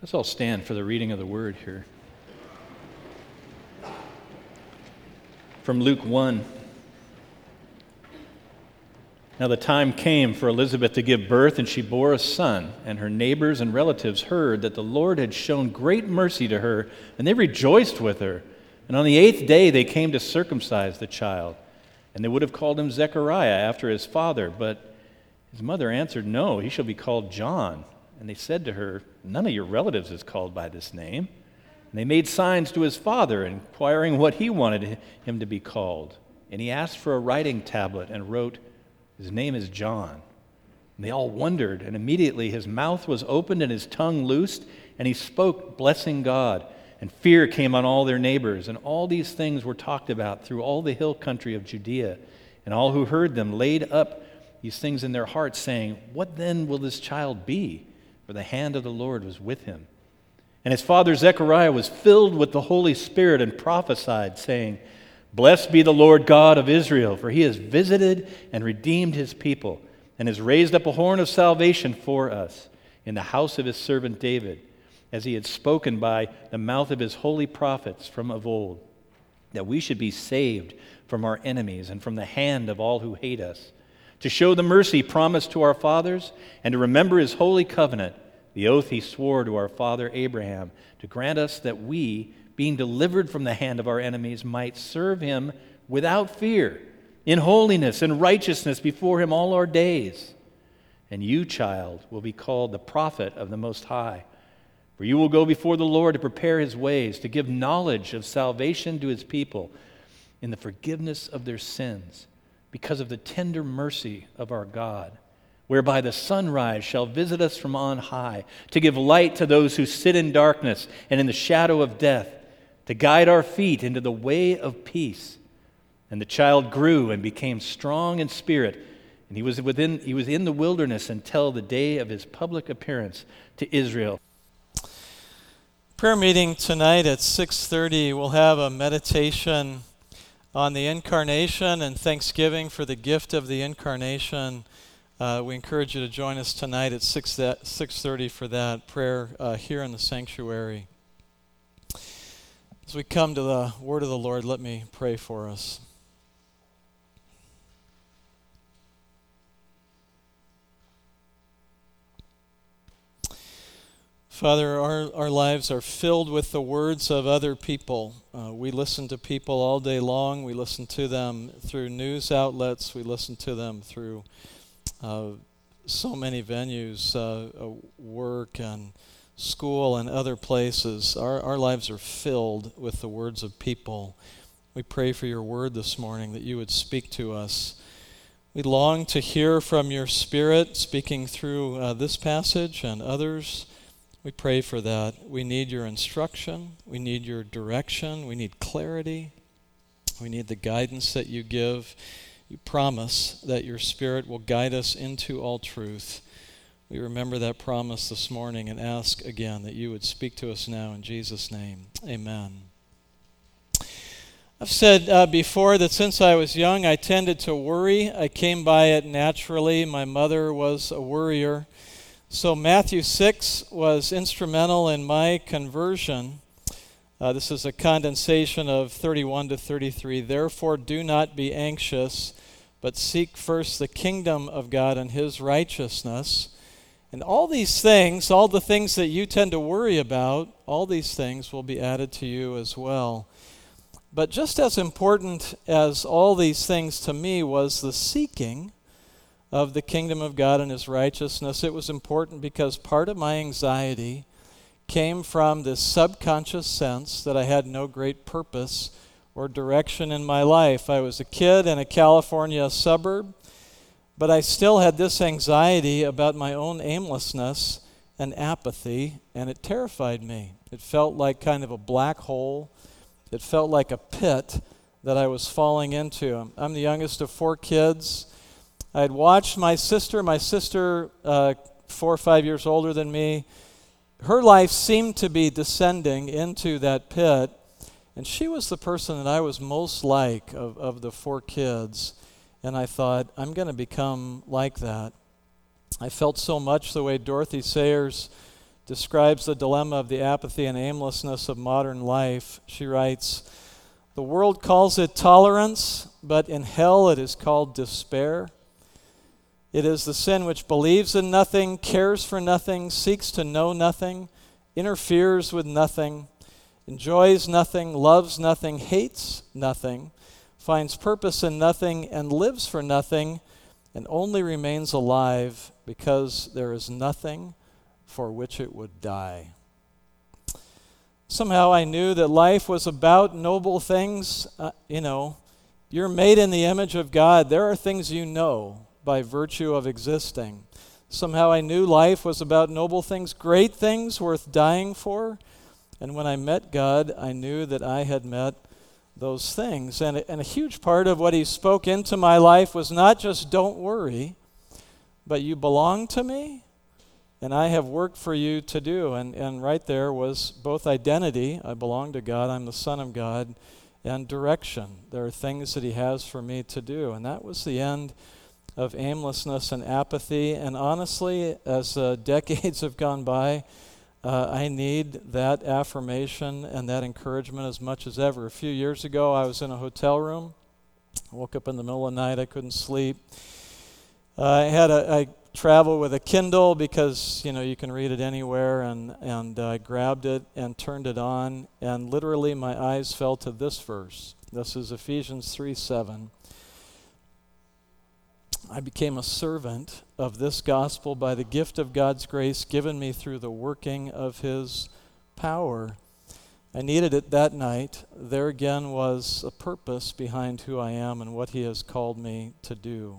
Let's all stand for the reading of the word here. From Luke 1. Now the time came for Elizabeth to give birth, and she bore a son, and her neighbors and relatives heard that the Lord had shown great mercy to her, and they rejoiced with her. And on the 8th day they came to circumcise the child, and they would have called him Zechariah after his father, but his mother answered, "No, he shall be called John." And they said to her, "None of your relatives is called by this name." And they made signs to his father, inquiring what he wanted him to be called. And he asked for a writing tablet and wrote, "His name is John." And they all wondered, and immediately his mouth was opened and his tongue loosed, and he spoke, blessing God. And fear came on all their neighbors, and all these things were talked about through all the hill country of Judea. And all who heard them laid up these things in their hearts, saying, "What then will this child be?" For the hand of the Lord was with him. And his father Zechariah was filled with the Holy Spirit and prophesied, saying, "Blessed be the Lord God of Israel, for he has visited and redeemed his people, and has raised up a horn of salvation for us in the house of his servant David, as he had spoken by the mouth of his holy prophets from of old, that we should be saved from our enemies and from the hand of all who hate us, to show the mercy promised to our fathers, and to remember his holy covenant, the oath he swore to our father Abraham, to grant us that we, being delivered from the hand of our enemies, might serve him without fear, in holiness and righteousness before him all our days. And you, child, will be called the prophet of the Most High, for you will go before the Lord to prepare his ways, to give knowledge of salvation to his people in the forgiveness of their sins, because of the tender mercy of our God, whereby the sunrise shall visit us from on high, to give light to those who sit in darkness and in the shadow of death, to guide our feet into the way of peace. And the child grew and became strong in spirit, and he was in the wilderness until the day of his public appearance to Israel. Prayer meeting tonight at 6:30, we'll have a meditation on the Incarnation and thanksgiving for the gift of the Incarnation. We encourage you to join us tonight at 6:30 for that prayer here in the sanctuary. As we come to the word of the Lord, let me pray for us. Father, our lives are filled with the words of other people. We listen to people all day long. We listen to them through news outlets. We listen to them through so many venues, work and school and other places. Our lives are filled with the words of people. We pray for your word this morning, that you would speak to us. We long to hear from your Spirit speaking through this passage and others. We pray for that. We need your instruction. We need your direction. We need clarity. We need the guidance that you give. You promise that your Spirit will guide us into all truth. We remember that promise this morning and ask again that you would speak to us now in Jesus' name. Amen. I've said before that since I was young, I tended to worry. I came by it naturally. My mother was a worrier. So Matthew 6 was instrumental in my conversion. This is a condensation of 31 to 33. Therefore, do not be anxious, but seek first the kingdom of God and his righteousness. And all these things, all the things that you tend to worry about, all these things will be added to you as well. But just as important as all these things to me was the seeking of the kingdom of God and his righteousness. It was important because part of my anxiety came from this subconscious sense that I had no great purpose or direction in my life. I was a kid in a California suburb, but I still had this anxiety about my own aimlessness and apathy, and it terrified me. It felt like kind of a black hole. It felt like a pit that I was falling into. I'm the youngest of 4 kids. I had watched my sister, 4 or 5 years older than me. Her life seemed to be descending into that pit, and she was the person that I was most like of the 4 kids. And I thought, I'm going to become like that. I felt so much the way Dorothy Sayers describes the dilemma of the apathy and aimlessness of modern life. She writes, "The world calls it tolerance, but in hell it is called despair. It is the sin which believes in nothing, cares for nothing, seeks to know nothing, interferes with nothing, enjoys nothing, loves nothing, hates nothing, finds purpose in nothing, and lives for nothing, and only remains alive because there is nothing for which it would die." Somehow I knew that life was about noble things. You're made in the image of God. There are things you know by virtue of existing. Somehow I knew life was about noble things, great things worth dying for. And when I met God, I knew that I had met those things. And a huge part of what he spoke into my life was not just don't worry, but you belong to me, and I have work for you to do. And right there was both identity, I belong to God, I'm the Son of God, and direction. There are things that he has for me to do. And that was the end of aimlessness and apathy. And honestly, as decades have gone by, I need that affirmation and that encouragement as much as ever. A few years ago, I was in a hotel room. I woke up in the middle of the night. I couldn't sleep. I travel with a Kindle because, you can read it anywhere, and I grabbed it and turned it on, and literally my eyes fell to this verse. This is Ephesians 3:7. "I became a servant of this gospel by the gift of God's grace given me through the working of his power." I needed it that night. There again was a purpose behind who I am and what he has called me to do.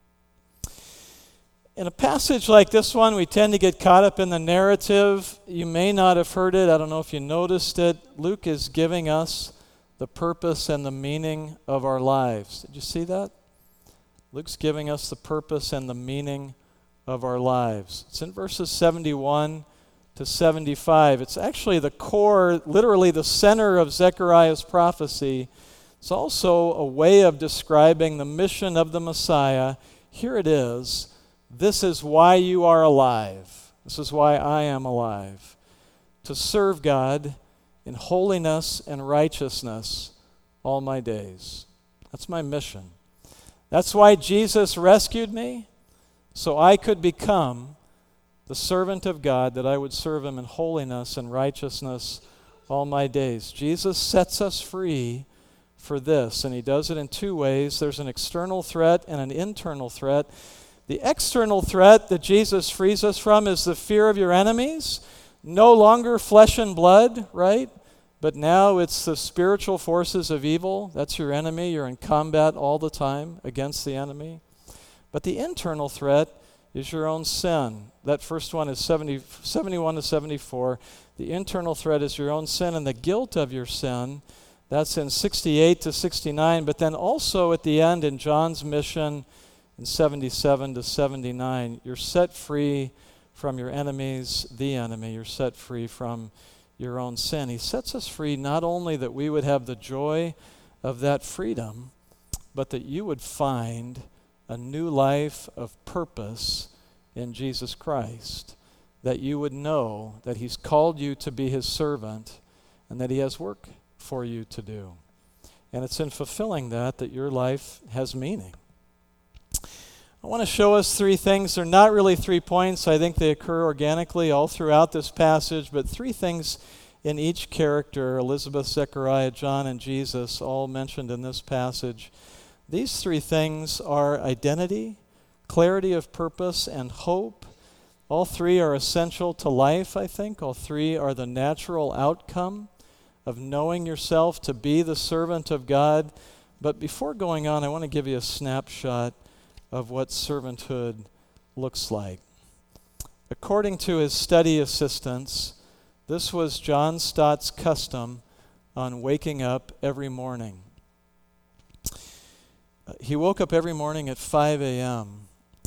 In a passage like this one, we tend to get caught up in the narrative. You may not have heard it. I don't know if you noticed it. Luke is giving us the purpose and the meaning of our lives. Did you see that? Luke's giving us the purpose and the meaning of our lives. It's in verses 71 to 75. It's actually the core, literally the center of Zechariah's prophecy. It's also a way of describing the mission of the Messiah. Here it is. This is why you are alive. This is why I am alive. To serve God in holiness and righteousness all my days. That's my mission. That's why Jesus rescued me, so I could become the servant of God, that I would serve him in holiness and righteousness all my days. Jesus sets us free for this, and he does it in two ways. There's an external threat and an internal threat. The external threat that Jesus frees us from is the fear of your enemies. No longer flesh and blood, right? But now it's the spiritual forces of evil. That's your enemy. You're in combat all the time against the enemy. But the internal threat is your own sin. That first one is 71 to 74. The internal threat is your own sin and the guilt of your sin. That's in 68 to 69. But then also at the end in John's mission in 77 to 79, you're set free from your enemies, the enemy. You're set free from your own sin. He sets us free not only that we would have the joy of that freedom, but that you would find a new life of purpose in Jesus Christ, that you would know that he's called you to be his servant and that he has work for you to do. And it's in fulfilling that your life has meaning. I want to show us three things. They're not really 3 points. I think they occur organically all throughout this passage, but three things in each character, Elizabeth, Zechariah, John, and Jesus, all mentioned in this passage. These three things are identity, clarity of purpose, and hope. All three are essential to life, I think. All three are the natural outcome of knowing yourself to be the servant of God. But before going on, I want to give you a snapshot of what servanthood looks like. According to his study assistants, this was John Stott's custom on waking up every morning. He woke up every morning at 5 a.m.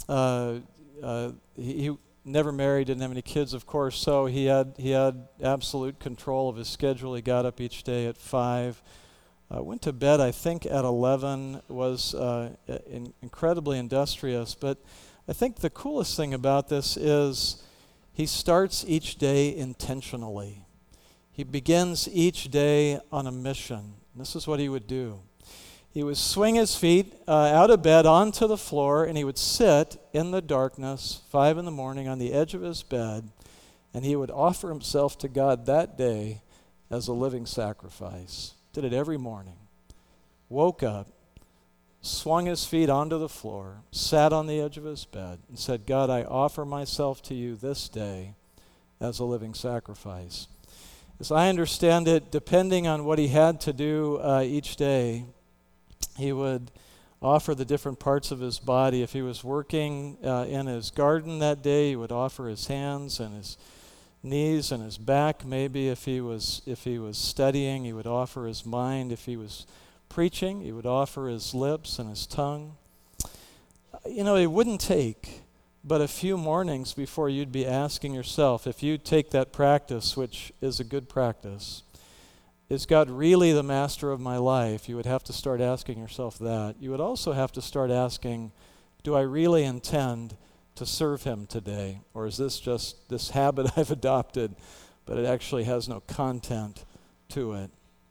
He never married, didn't have any kids, of course, so he had absolute control of his schedule. He got up each day at 5. Went to bed, I think, at 11, was incredibly industrious. But I think the coolest thing about this is he starts each day intentionally. He begins each day on a mission. This is what he would do. He would swing his feet out of bed onto the floor, and he would sit in the darkness, 5 a.m, on the edge of his bed, and he would offer himself to God that day as a living sacrifice. Did it every morning. Woke up, swung his feet onto the floor, sat on the edge of his bed, and said, God, I offer myself to you this day as a living sacrifice. As I understand it, depending on what he had to do each day, he would offer the different parts of his body. If he was working in his garden that day, he would offer his hands and his knees and his back. Maybe if he was studying, he would offer his mind. If he was preaching, he would offer his lips and his tongue. It wouldn't take but a few mornings before you'd be asking yourself, if you take that practice, which is a good practice, is God really the master of my life? You would have to start asking yourself that. You would also have to start asking, do I really intend to serve him today? Or is this just this habit I've adopted, but it actually has no content to it?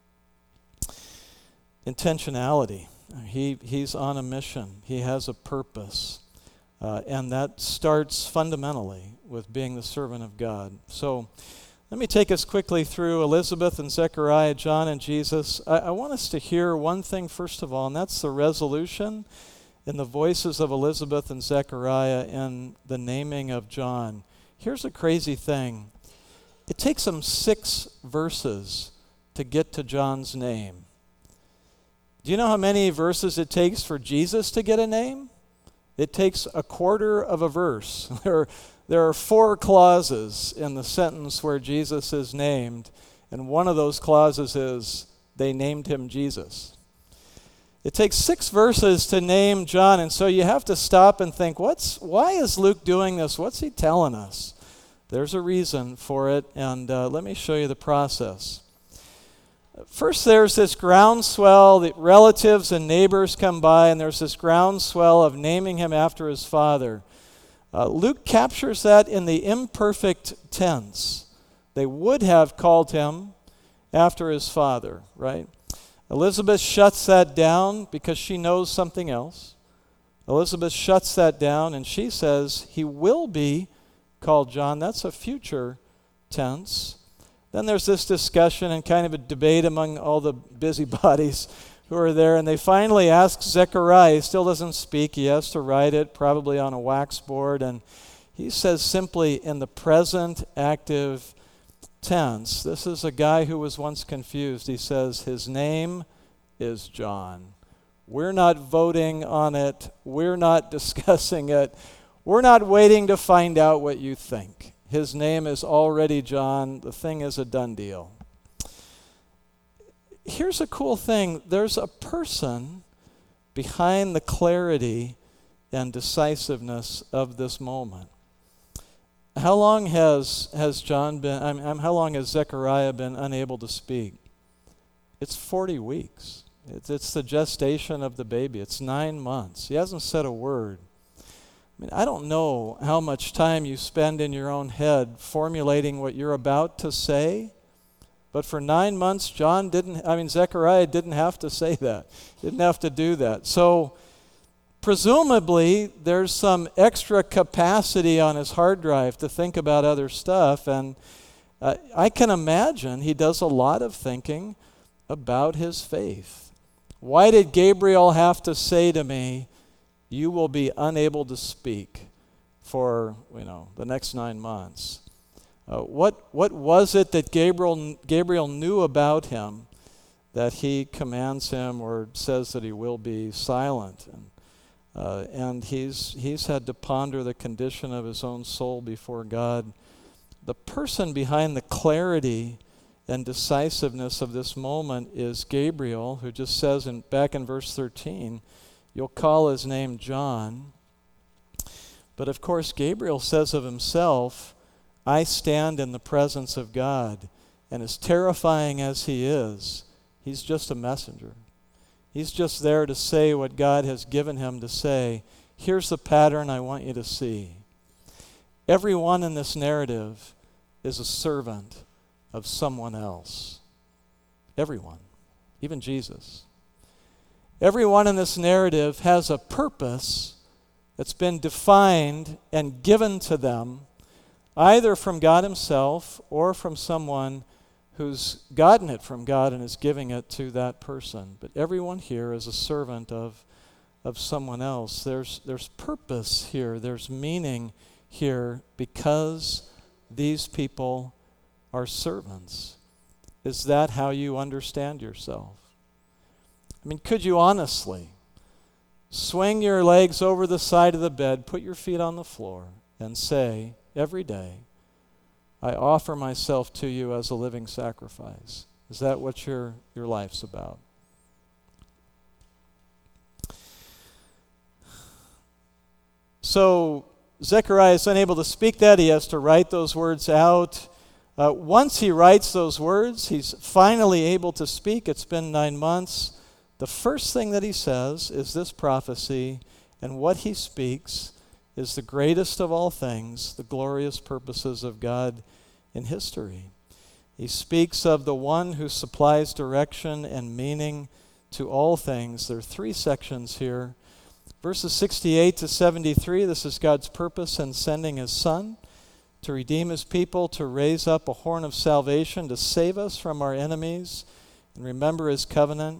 Intentionality. He's on a mission. He has a purpose. And that starts fundamentally with being the servant of God. So let me take us quickly through Elizabeth and Zechariah, John and Jesus. I want us to hear one thing first of all, and that's the resolution in the voices of Elizabeth and Zechariah in the naming of John. Here's a crazy thing. It takes them 6 verses to get to John's name. Do you know how many verses it takes for Jesus to get a name? It takes a quarter of a verse. There are 4 clauses in the sentence where Jesus is named, and one of those clauses is, they named him Jesus. It takes 6 verses to name John, and so you have to stop and think, why is Luke doing this? What's he telling us? There's a reason for it, and let me show you the process. First, there's this groundswell. The relatives and neighbors come by, and there's this groundswell of naming him after his father. Luke captures that in the imperfect tense. They would have called him after his father, right? Elizabeth shuts that down because she knows something else. Elizabeth shuts that down, and she says, he will be called John. That's a future tense. Then there's this discussion and kind of a debate among all the busybodies who are there, and they finally ask Zechariah. He still doesn't speak. He has to write it, probably on a wax board, and he says simply in the present active tense. This is a guy who was once confused. He says, his name is John. We're not voting on it. We're not discussing it. We're not waiting to find out what you think. His name is already John. The thing is a done deal. Here's a cool thing. There's a person behind the clarity and decisiveness of this moment. How long has John been, how long has Zechariah been unable to speak? It's 40 weeks. It's the gestation of the baby. It's 9 months. He hasn't said a word. I don't know how much time you spend in your own head formulating what you're about to say, but for 9 months, Zechariah didn't have to say that. Didn't have to do that. So presumably, there's some extra capacity on his hard drive to think about other stuff, and I can imagine he does a lot of thinking about his faith. Why did Gabriel have to say to me, you will be unable to speak for, the next 9 months? What was it that Gabriel knew about him that he commands him or says that he will be silent? And he's had to ponder the condition of his own soul before God. The person behind the clarity and decisiveness of this moment is Gabriel, who just says back in verse 13, you'll call his name John. But of course, Gabriel says of himself, I stand in the presence of God. And as terrifying as he is, he's just a messenger. He's just there to say what God has given him to say. Here's the pattern I want you to see. Everyone in this narrative is a servant of someone else. Everyone, even Jesus. Everyone in this narrative has a purpose that's been defined and given to them, either from God himself or from someone who's gotten it from God and is giving it to that person. But everyone here is a servant of someone else. There's purpose here. There's meaning here because these people are servants. Is that how you understand yourself? I mean, could you honestly swing your legs over the side of the bed, put your feet on the floor, and say every day, I offer myself to you as a living sacrifice? Is that what your life's about? So Zechariah is unable to speak that. He has to write those words out. Once he writes those words, he's finally able to speak. It's been 9 months. The first thing that he says is this prophecy, and what he speaks is the greatest of all things, the glorious purposes of God in history. He speaks of the one who supplies direction and meaning to all things. There are 3 sections here. Verses 68 to 73, this is God's purpose in sending his Son to redeem his people, to raise up a horn of salvation, to save us from our enemies and remember his covenant.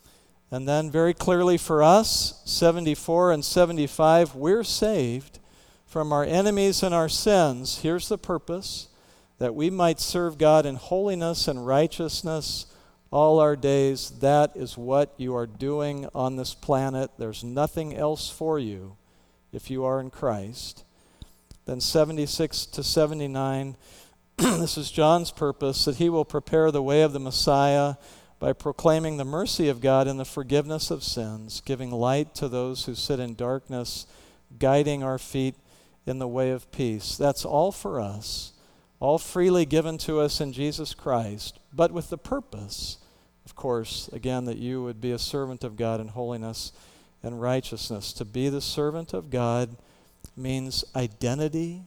And then very clearly for us, 74 and 75, we're saved from our enemies and our sins. Here's the purpose, that we might serve God in holiness and righteousness all our days. That is what you are doing on this planet. There's nothing else for you if you are in Christ. Then 76 to 79, this is John's purpose, that he will prepare the way of the Messiah by proclaiming the mercy of God and the forgiveness of sins, giving light to those who sit in darkness, guiding our feet in the way of peace. That's all for us, all freely given to us in Jesus Christ, but with the purpose, of course, again, that you would be a servant of God in holiness and righteousness. To be the servant of God means identity.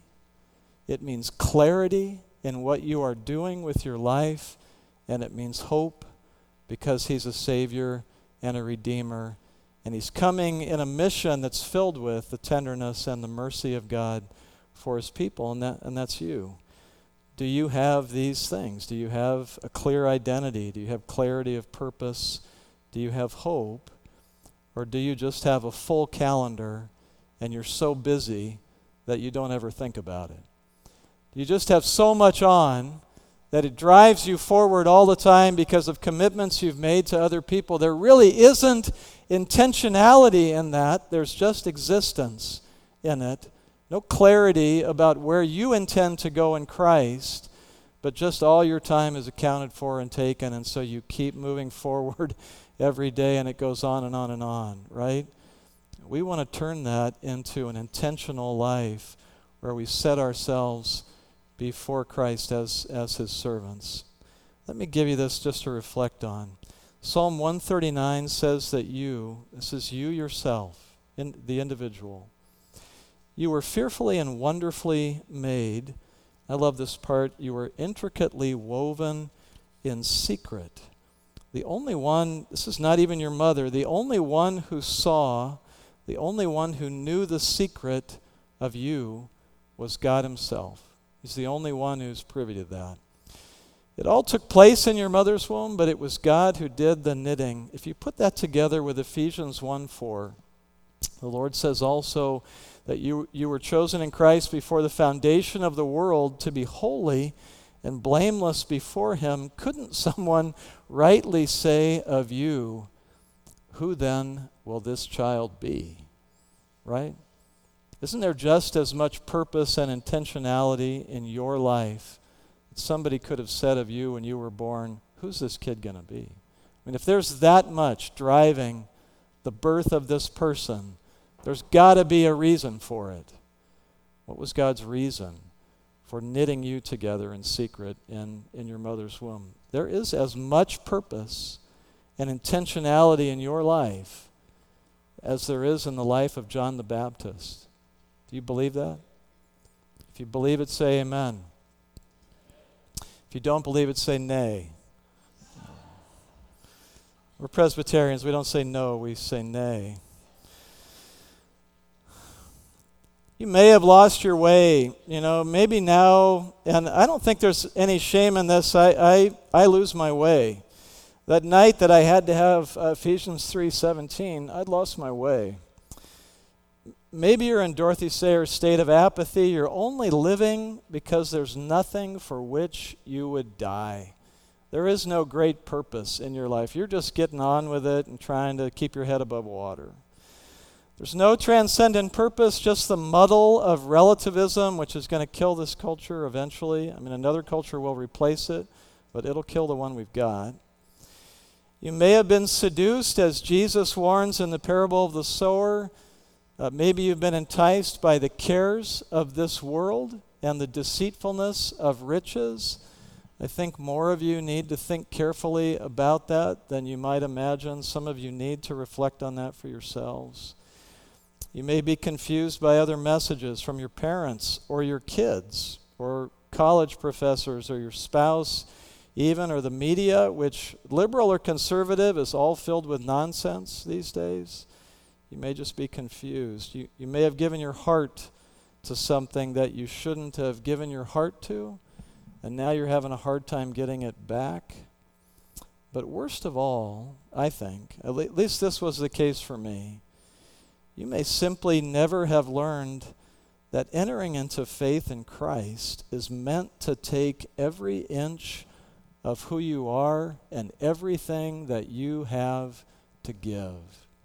It means clarity in what you are doing with your life, and it means hope, because he's a Savior and a Redeemer. And he's coming in a mission that's filled with the tenderness and the mercy of God for his people, and that's you. Do you have these things? Do you have a clear identity? Do you have clarity of purpose? Do you have hope? Or do you just have a full calendar and you're so busy that you don't ever think about it? Do you just have so much on that it drives you forward all the time because of commitments you've made to other people? There really isn't intentionality in that. There's just existence in it. No clarity about where you intend to go in Christ, but just all your time is accounted for and taken, and so you keep moving forward every day, and it goes on and on and on, right? We want to turn that into an intentional life where we set ourselves before Christ as his servants. Let me give you this just to reflect on. Psalm 139 says that this is you yourself, the individual. You were fearfully and wonderfully made. I love this part. You were intricately woven in secret. The only one, this is not even your mother, the only one who saw, the only one who knew the secret of you was God himself. He's the only one who's privy to that. It all took place in your mother's womb, but it was God who did the knitting. If you put that together with Ephesians 1:4, the Lord says also that you were chosen in Christ before the foundation of the world to be holy and blameless before him. Couldn't someone rightly say of you, who then will this child be? Right? Isn't there just as much purpose and intentionality in your life that somebody could have said of you when you were born, who's this kid going to be? I mean, if there's that much driving the birth of this person, there's got to be a reason for it. What was God's reason for knitting you together in secret in your mother's womb? There is as much purpose and intentionality in your life as there is in the life of John the Baptist. Do you believe that? If you believe it, say amen. If you don't believe it, say nay. We're Presbyterians. We don't say no, we say nay. You may have lost your way, maybe now, and I don't think there's any shame in this. I lose my way. That night that I had to have Ephesians 3:17, I'd lost my way. Maybe you're in Dorothy Sayers' state of apathy. You're only living because there's nothing for which you would die. There is no great purpose in your life. You're just getting on with it and trying to keep your head above water. There's no transcendent purpose, just the muddle of relativism, which is going to kill this culture eventually. Another culture will replace it, but it'll kill the one we've got. You may have been seduced, as Jesus warns in the parable of the sower. Maybe you've been enticed by the cares of this world and the deceitfulness of riches. I think more of you need to think carefully about that than you might imagine. Some of you need to reflect on that for yourselves. You may be confused by other messages from your parents or your kids or college professors or your spouse even, or the media, which liberal or conservative is all filled with nonsense these days. You may just be confused. You may have given your heart to something that you shouldn't have given your heart to, and now you're having a hard time getting it back. But worst of all, I think, at least this was the case for me, you may simply never have learned that entering into faith in Christ is meant to take every inch of who you are and everything that you have to give.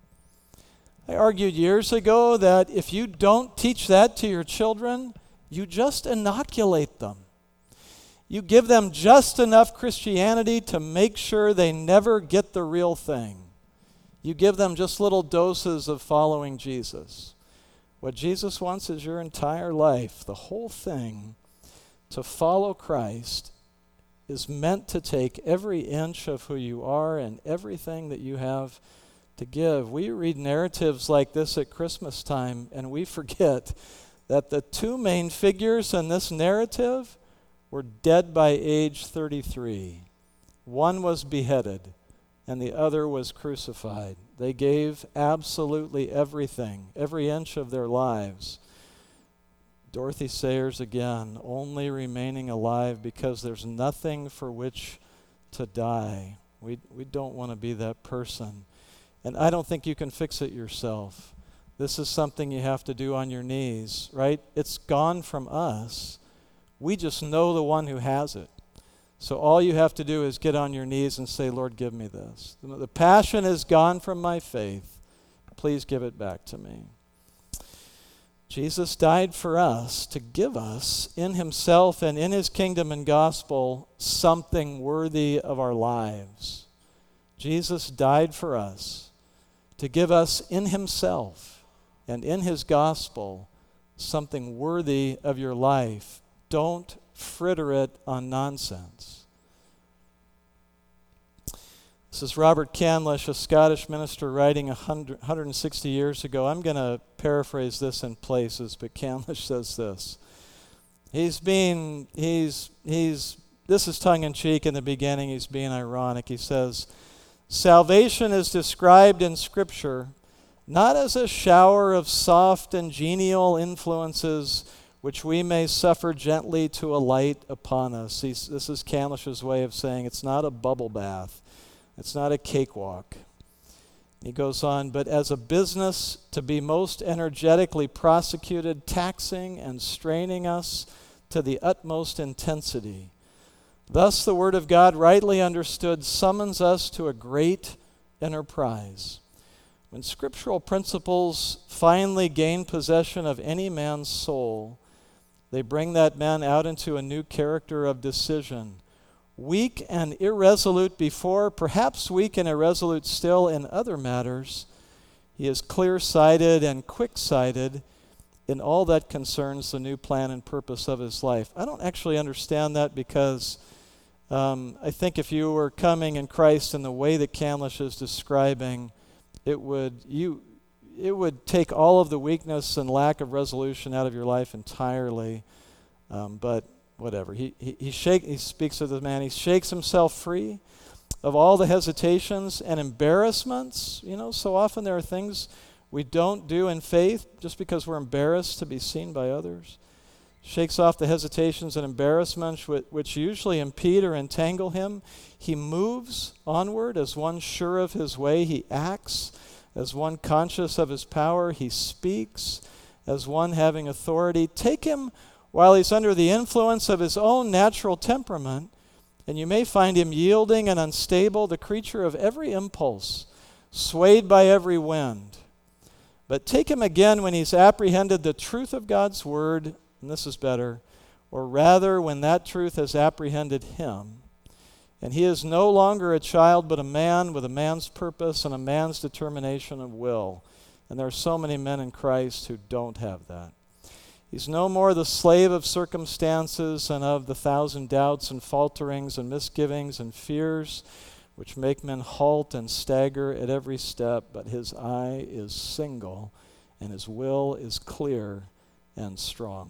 I argued years ago that if you don't teach that to your children, you just inoculate them. You give them just enough Christianity to make sure they never get the real thing. You give them just little doses of following Jesus. What Jesus wants is your entire life, the whole thing. To follow Christ is meant to take every inch of who you are and everything that you have to give. We read narratives like this at Christmas time, and we forget that the two main figures in this narrative were dead by age 33. One was beheaded, and the other was crucified. They gave absolutely everything, every inch of their lives. Dorothy Sayers again, only remaining alive because there's nothing for which to die. We don't want to be that person. And I don't think you can fix it yourself. This is something you have to do on your knees, right? It's gone from us. We just know the one who has it. So all you have to do is get on your knees and say, Lord, give me this. The passion is gone from my faith. Please give it back to me. Jesus died for us to give us in himself and in his kingdom and gospel something worthy of our lives. Jesus died for us to give us in himself and in his gospel something worthy of your life. Don't fritter it on nonsense. This is Robert Candlish, a Scottish minister writing 160 years ago. I'm going to paraphrase this in places, but Candlish says this. This is tongue-in-cheek in the beginning. He's being ironic. He says, salvation is described in Scripture not as a shower of soft and genial influences which we may suffer gently to alight upon us. This is Candlish's way of saying it's not a bubble bath. It's not a cakewalk. He goes on, but as a business to be most energetically prosecuted, taxing and straining us to the utmost intensity. Thus the Word of God, rightly understood, summons us to a great enterprise. When scriptural principles finally gain possession of any man's soul, they bring that man out into a new character of decision. Weak and irresolute before, perhaps weak and irresolute still in other matters, he is clear-sighted and quick-sighted in all that concerns the new plan and purpose of his life. I don't actually understand that because I think if you were coming in Christ in the way that Candlish is describing, it would take all of the weakness and lack of resolution out of your life entirely. But whatever. He speaks of the man. He shakes himself free of all the hesitations and embarrassments. So often there are things we don't do in faith just because we're embarrassed to be seen by others. Shakes off the hesitations and embarrassments which usually impede or entangle him. He moves onward as one sure of his way. He acts as one conscious of his power. He speaks as one having authority. Take him while he's under the influence of his own natural temperament, and you may find him yielding and unstable, the creature of every impulse, swayed by every wind. But take him again when he's apprehended the truth of God's word, and this is better, or rather when that truth has apprehended him, and he is no longer a child but a man with a man's purpose and a man's determination of will. And there are so many men in Christ who don't have that. He's no more the slave of circumstances and of the thousand doubts and falterings and misgivings and fears which make men halt and stagger at every step, but his eye is single and his will is clear and strong.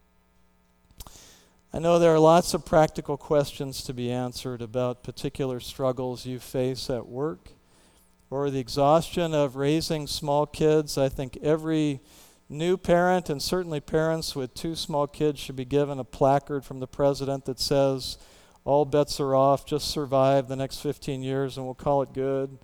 I know there are lots of practical questions to be answered about particular struggles you face at work or the exhaustion of raising small kids. I think every new parent, and certainly parents with 2 small kids, should be given a placard from the president that says, all bets are off, just survive the next 15 years and we'll call it good.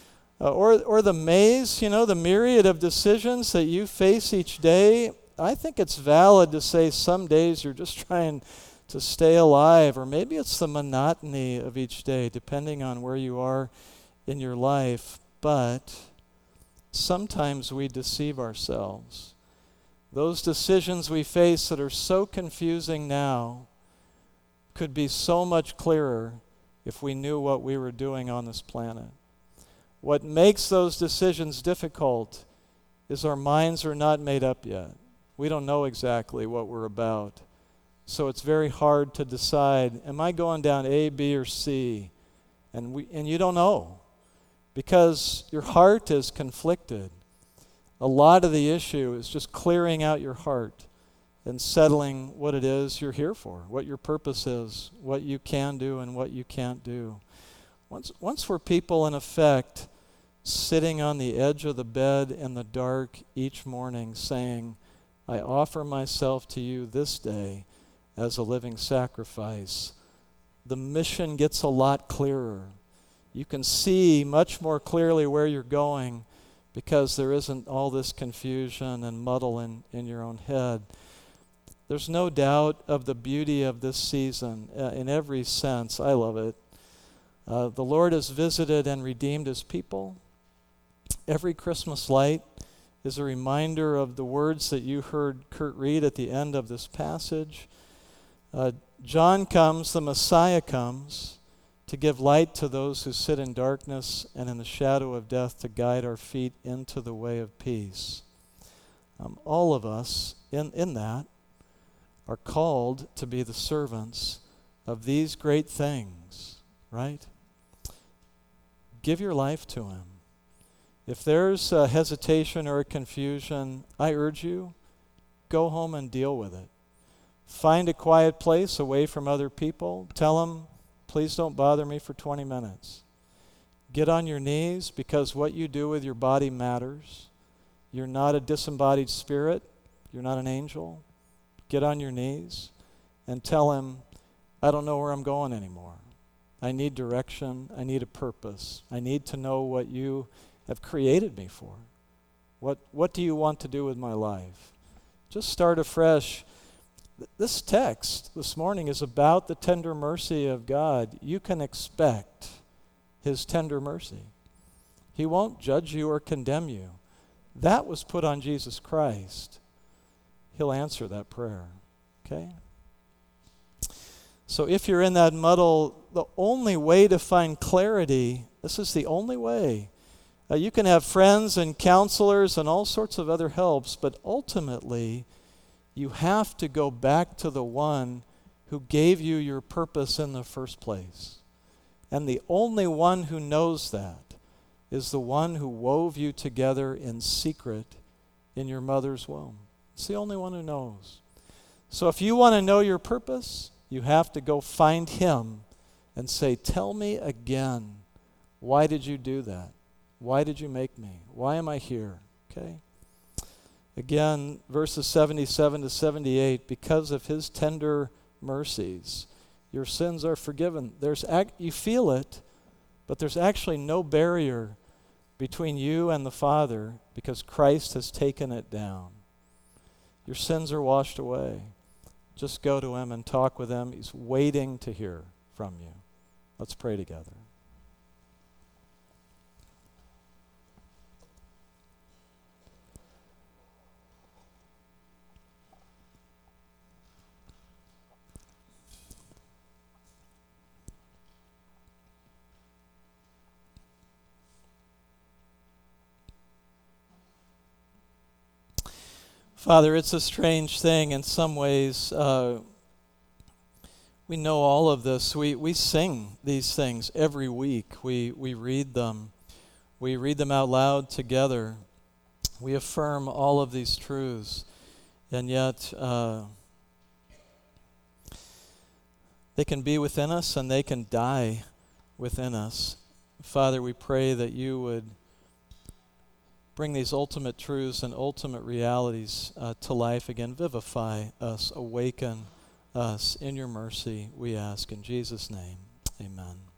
Or the maze, the myriad of decisions that you face each day. I think it's valid to say some days you're just trying to stay alive, or maybe it's the monotony of each day, depending on where you are in your life. But sometimes we deceive ourselves. Those decisions we face that are so confusing now could be so much clearer if we knew what we were doing on this planet. What makes those decisions difficult is our minds are not made up yet. We don't know exactly what we're about. So it's very hard to decide, am I going down A, B, or C? And you don't know because your heart is conflicted. A lot of the issue is just clearing out your heart and settling what it is you're here for, what your purpose is, what you can do and what you can't do. Once we're people, in effect, sitting on the edge of the bed in the dark each morning saying, I offer myself to you this day as a living sacrifice, the mission gets a lot clearer. You can see much more clearly where you're going because there isn't all this confusion and muddle in your own head. There's no doubt of the beauty of this season in every sense. I love it. The Lord has visited and redeemed his people. Every Christmas light is a reminder of the words that you heard Kurt read at the end of this passage. John comes, the Messiah comes, to give light to those who sit in darkness and in the shadow of death, to guide our feet into the way of peace. All of us in that are called to be the servants of these great things, right? Give your life to him. If there's a hesitation or a confusion, I urge you, go home and deal with it. Find a quiet place away from other people. Tell them, please don't bother me for 20 minutes. Get on your knees because what you do with your body matters. You're not a disembodied spirit. You're not an angel. Get on your knees and tell him, I don't know where I'm going anymore. I need direction. I need a purpose. I need to know what you have created me for. What do you want to do with my life? Just start afresh. This text this morning is about the tender mercy of God. You can expect his tender mercy. He won't judge you or condemn you. That was put on Jesus Christ. He'll answer that prayer. Okay? So if you're in that muddle, the only way to find clarity, this is the only way. You can have friends and counselors and all sorts of other helps, but ultimately, you have to go back to the one who gave you your purpose in the first place. And the only one who knows that is the one who wove you together in secret in your mother's womb. It's the only one who knows. So if you want to know your purpose, you have to go find him and say, tell me again, why did you do that? Why did you make me? Why am I here? Okay? Again, verses 77 to 78, because of his tender mercies, your sins are forgiven. You feel it, but there's actually no barrier between you and the Father because Christ has taken it down. Your sins are washed away. Just go to him and talk with him. He's waiting to hear from you. Let's pray together. Father, it's a strange thing in some ways. We know all of this. We sing these things every week. We read them. We read them out loud together. We affirm all of these truths. And yet, they can be within us and they can die within us. Father, we pray that you would bring these ultimate truths and ultimate realities to life again. Vivify us, awaken us in your mercy, we ask in Jesus' name. Amen.